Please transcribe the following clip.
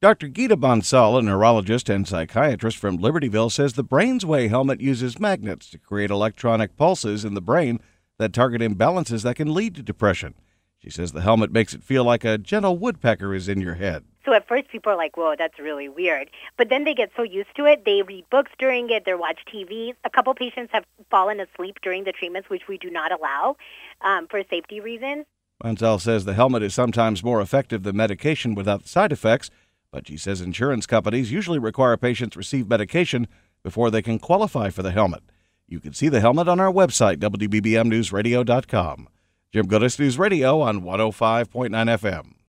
Dr. Geeta Bansal, a neurologist and psychiatrist from Libertyville, says the Brain's Way helmet uses magnets to create electronic pulses in the brain that target imbalances that can lead to depression. She says the helmet makes it feel like a gentle woodpecker is in your head. So at first people are like, whoa, that's really weird. But then they get so used to it, they read books during it, they watch TV. A couple patients have fallen asleep during the treatments, which we do not allow for safety reasons. Bansal says the helmet is sometimes more effective than medication without side effects, but she says insurance companies usually require patients receive medication before they can qualify for the helmet. You can see the helmet on our website, WBBMNewsRadio.com. Jim Goodis, News Radio on 105.9 FM.